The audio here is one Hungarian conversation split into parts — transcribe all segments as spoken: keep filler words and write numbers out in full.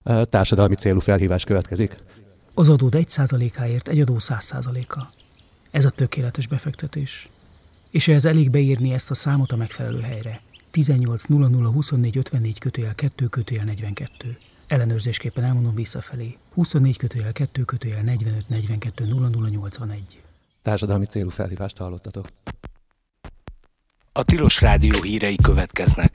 Társadalmi célú felhívás következik. Az adód egy százalékáért egy adó száz százaléka. Ez a tökéletes befektetés. És ehhez elég beírni ezt a számot a megfelelő helyre. tizennyolc nulla nulla huszonnégy ötvennégy kötőjel kettő kötőjel negyvenkettő. Ellenőrzésképpen elmondom visszafelé. huszonnégy kötőjel kettő kötőjel negyvenöt negyvenkettő nulla nulla nyolcvanegy. Társadalmi célú felhívást hallottatok. A Tilos Rádió hírei következnek.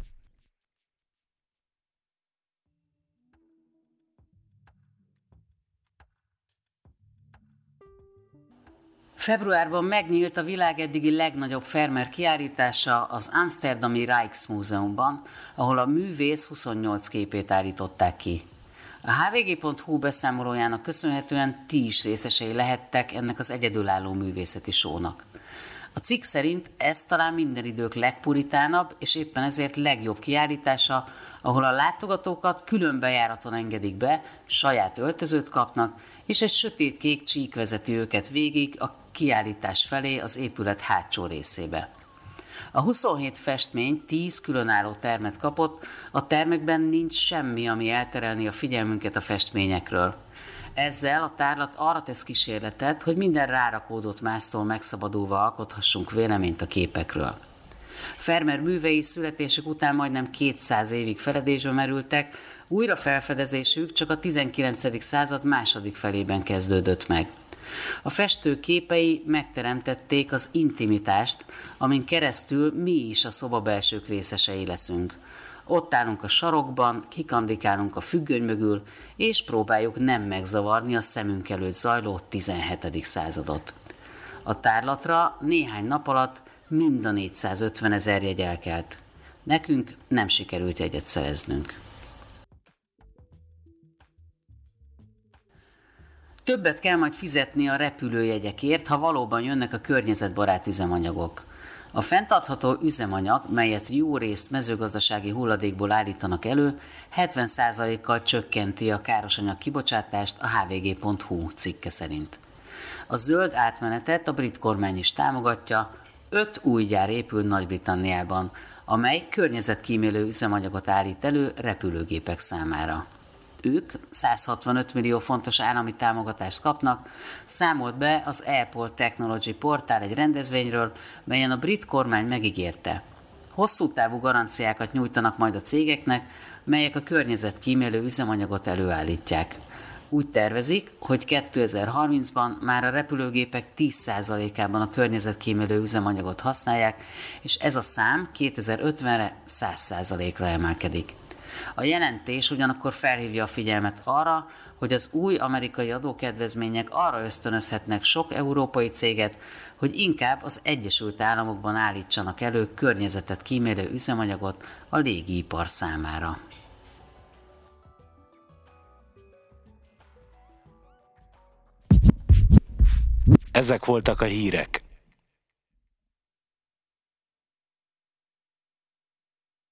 Februárban megnyílt a világ eddigi legnagyobb Vermeer kiállítása az amszterdami Rijksmuseumban, ahol a művész huszonnyolc képét állították ki. A há vé gé pont hú beszámolójának köszönhetően ti is részesei lehettek ennek az egyedülálló művészeti sónak. A cikk szerint ez talán minden idők legpuritánabb és éppen ezért legjobb kiállítása, ahol a látogatókat külön bejáraton engedik be, saját öltözőt kapnak, és egy sötétkék csík vezeti őket végig a kiállítás felé az épület hátsó részébe. A huszonhét festmény tíz különálló termet kapott, a termekben nincs semmi, ami elterelni a figyelmünket a festményekről. Ezzel a tárlat arra tesz kísérletet, hogy minden rárakódott másztól megszabadulva alkothassunk véleményt a képekről. Vermeer művei születésük után majdnem kétszáz évig feledésbe merültek, újra felfedezésük csak a tizenkilencedik század második felében kezdődött meg. A festő képei megteremtették az intimitást, amin keresztül mi is a szobabelsők részesei leszünk. Ott állunk a sarokban, kikandikálunk a függöny mögül, és próbáljuk nem megzavarni a szemünk előtt zajló tizenhetedik századot. A tárlatra néhány nap alatt mind a négyszázötven ezer jegy elkelt. Nekünk nem sikerült jegyet szereznünk. Többet kell majd fizetni a repülőjegyekért, ha valóban jönnek a környezetbarát üzemanyagok. A fenntartható üzemanyag, melyet jó részt mezőgazdasági hulladékból állítanak elő, hetven százalékkal csökkenti a károsanyag kibocsátást a há vé gé pont hú cikke szerint. A zöld átmenetet a brit kormány is támogatja, öt új gyár épül Nagy-Britanniában, amely környezetkímélő üzemanyagot állít elő repülőgépek számára. Ők száz hatvanöt millió fontos állami támogatást kapnak, számolt be az Airport Technology portál egy rendezvényről, melyen a brit kormány megígérte. Hosszú távú garanciákat nyújtanak majd a cégeknek, melyek a környezetkímélő üzemanyagot előállítják. Úgy tervezik, hogy kétezer-harmincban már a repülőgépek tíz százalékában a környezetkímélő üzemanyagot használják, és ez a szám kétezer-ötvenre száz százalékra emelkedik. A jelentés ugyanakkor felhívja a figyelmet arra, hogy az új amerikai adókedvezmények arra ösztönözhetnek sok európai céget, hogy inkább az Egyesült Államokban állítsanak elő környezetet kímélő üzemanyagot a légipar számára. Ezek voltak a hírek.